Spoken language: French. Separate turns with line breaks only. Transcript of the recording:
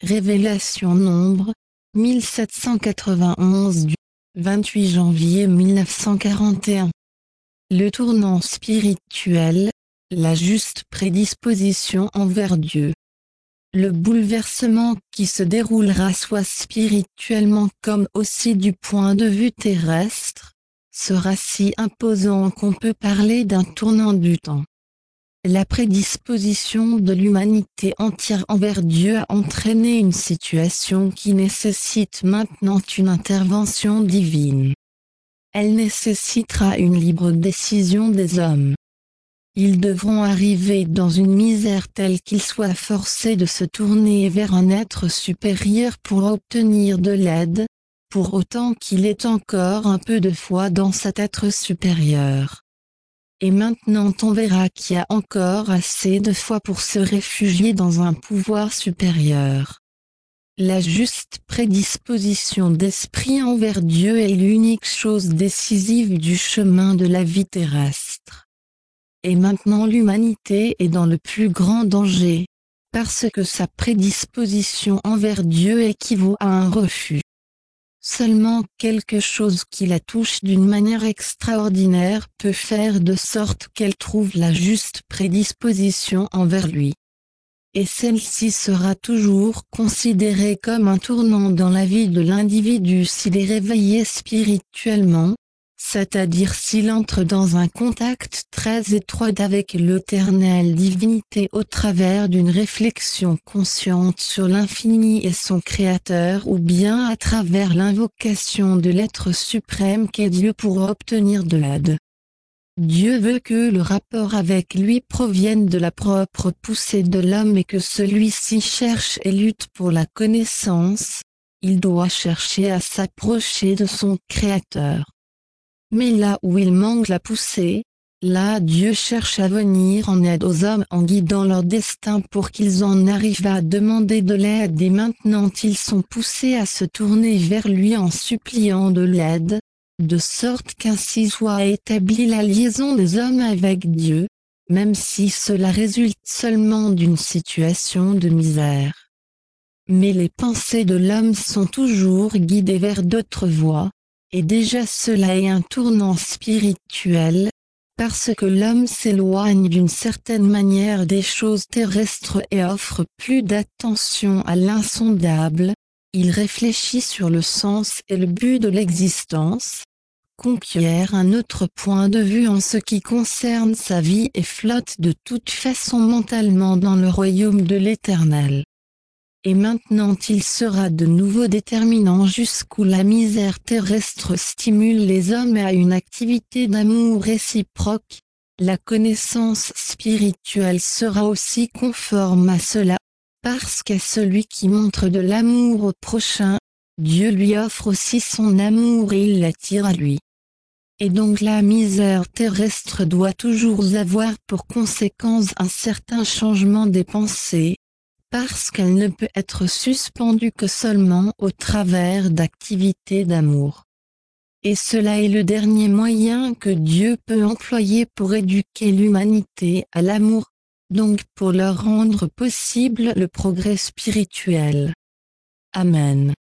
Révélation Nombre, 1791 du 28 janvier 1941. Le tournant spirituel, la juste prédisposition envers Dieu. Le bouleversement qui se déroulera soit spirituellement comme aussi du point de vue terrestre, sera si imposant qu'on peut parler d'un tournant du temps. La prédisposition de l'humanité entière envers Dieu a entraîné une situation qui nécessite maintenant une intervention divine. Elle nécessitera une libre décision des hommes. Ils devront arriver dans une misère telle qu'ils soient forcés de se tourner vers un être supérieur pour obtenir de l'aide, pour autant qu'il ait encore un peu de foi dans cet être supérieur. Et maintenant on verra qu'il y a encore assez de foi pour se réfugier dans un pouvoir supérieur. La juste prédisposition d'esprit envers Dieu est l'unique chose décisive du chemin de la vie terrestre. Et maintenant l'humanité est dans le plus grand danger, parce que sa prédisposition envers Dieu équivaut à un refus. Seulement quelque chose qui la touche d'une manière extraordinaire peut faire de sorte qu'elle trouve la juste prédisposition envers lui. Et celle-ci sera toujours considérée comme un tournant dans la vie de l'individu s'il est réveillé spirituellement, c'est-à-dire s'il entre dans un contact très étroit avec l'éternelle divinité au travers d'une réflexion consciente sur l'infini et son créateur ou bien à travers l'invocation de l'être suprême qu'est Dieu pour obtenir de l'aide. Dieu veut que le rapport avec lui provienne de la propre poussée de l'homme et que celui-ci cherche et lutte pour la connaissance, il doit chercher à s'approcher de son créateur. Mais là où il manque la poussée, là Dieu cherche à venir en aide aux hommes en guidant leur destin pour qu'ils en arrivent à demander de l'aide et maintenant ils sont poussés à se tourner vers lui en suppliant de l'aide, de sorte qu'ainsi soit établie la liaison des hommes avec Dieu, même si cela résulte seulement d'une situation de misère. Mais les pensées de l'homme sont toujours guidées vers d'autres voies. Et déjà cela est un tournant spirituel, parce que l'homme s'éloigne d'une certaine manière des choses terrestres et offre plus d'attention à l'insondable, il réfléchit sur le sens et le but de l'existence, conquiert un autre point de vue en ce qui concerne sa vie et flotte de toute façon mentalement dans le royaume de l'Éternel. Et maintenant il sera de nouveau déterminant jusqu'où la misère terrestre stimule les hommes à une activité d'amour réciproque. La connaissance spirituelle sera aussi conforme à cela, parce qu'à celui qui montre de l'amour au prochain, Dieu lui offre aussi son amour et il l'attire à lui. Et donc la misère terrestre doit toujours avoir pour conséquence un certain changement des pensées, parce qu'elle ne peut être suspendue que seulement au travers d'activités d'amour. Et cela est le dernier moyen que Dieu peut employer pour éduquer l'humanité à l'amour, donc pour leur rendre possible le progrès spirituel. Amen.